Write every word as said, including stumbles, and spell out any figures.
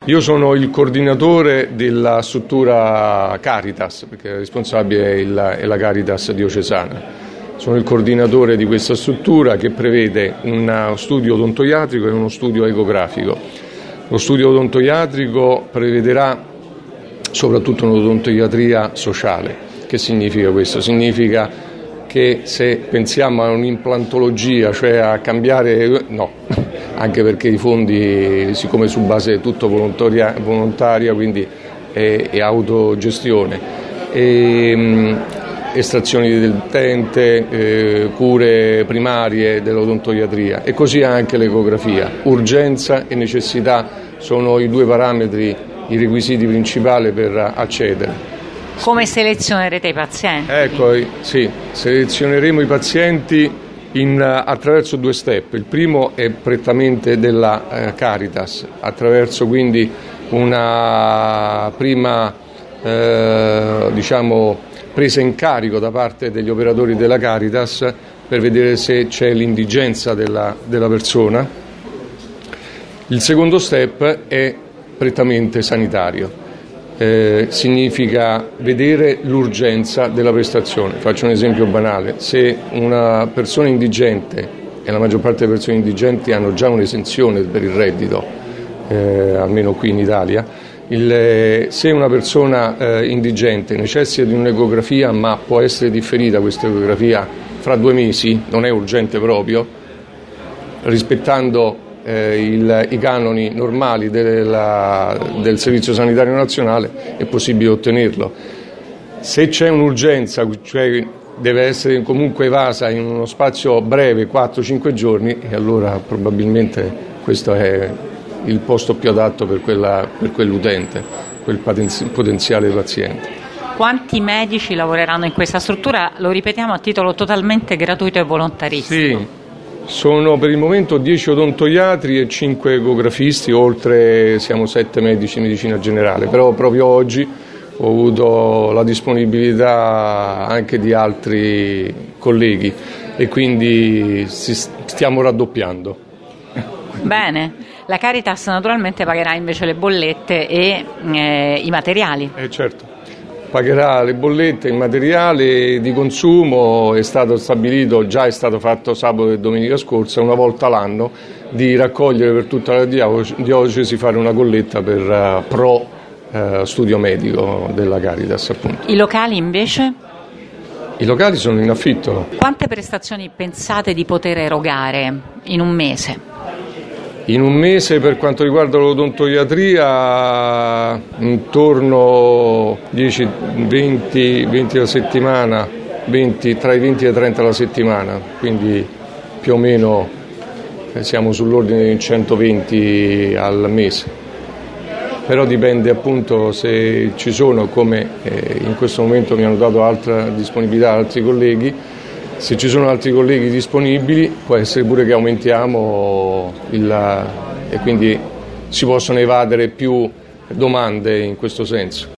Io sono il coordinatore della struttura Caritas, perché la responsabile è, il, è la Caritas diocesana. Sono il coordinatore di questa struttura che prevede uno studio odontoiatrico e uno studio ecografico. Lo studio odontoiatrico prevederà soprattutto un'odontoiatria sociale. Che significa questo? Significa che se pensiamo a un'implantologia, cioè a cambiare, no, anche perché i fondi, siccome su base è tutto volontaria, volontaria quindi è, è autogestione, e, mh, estrazioni del dente, eh, cure primarie dell'odontoiatria e così anche l'ecografia. Urgenza e necessità sono i due parametri, i requisiti principali per accedere. Come selezionerete i pazienti? Ecco, sì, selezioneremo i pazienti in, attraverso due step. Il primo è prettamente della eh, Caritas, attraverso quindi una prima eh, diciamo, presa in carico da parte degli operatori della Caritas per vedere se c'è l'indigenza della, della persona. Il secondo step è prettamente sanitario. Eh, significa vedere l'urgenza della prestazione. Faccio un esempio banale: se una persona indigente, e la maggior parte delle persone indigenti hanno già un'esenzione per il reddito, eh, almeno qui in Italia, il, se una persona eh, indigente necessita di un'ecografia ma può essere differita questa ecografia fra due mesi, non è urgente proprio, rispettando Eh, il, i canoni normali della, del Servizio Sanitario Nazionale, è possibile ottenerlo. Se c'è un'urgenza, cioè deve essere comunque evasa in uno spazio breve, quattro cinque giorni, e allora probabilmente questo è il posto più adatto per, quella, per quell'utente, quel potenzi, potenziale paziente. Quanti medici lavoreranno in questa struttura? Lo ripetiamo, a titolo totalmente gratuito e volontaristico. Sì. Sono per il momento dieci odontoiatri e cinque ecografisti, oltre siamo sette medici di medicina generale, però proprio oggi ho avuto la disponibilità anche di altri colleghi e quindi stiamo raddoppiando. Bene, la Caritas naturalmente pagherà invece le bollette e eh, i materiali. Eh certo. Pagherà le bollette, il materiale di consumo. È stato stabilito, già è stato fatto sabato e domenica scorsa, una volta l'anno, di raccogliere per tutta la diocesi, fare una colletta per uh, pro uh, studio medico della Caritas, appunto. I locali invece? I locali sono in affitto. Quante prestazioni pensate di poter erogare in un mese? In un mese, per quanto riguarda l'odontoiatria, intorno dieci venti, venti alla settimana, venti, tra i venti e i trenta alla settimana, quindi più o meno siamo sull'ordine di centoventi al mese. Però dipende appunto se ci sono, come eh, in questo momento mi hanno dato altra disponibilità altri colleghi, se ci sono altri colleghi disponibili può essere pure che aumentiamo il, e quindi si possono evadere più domande in questo senso.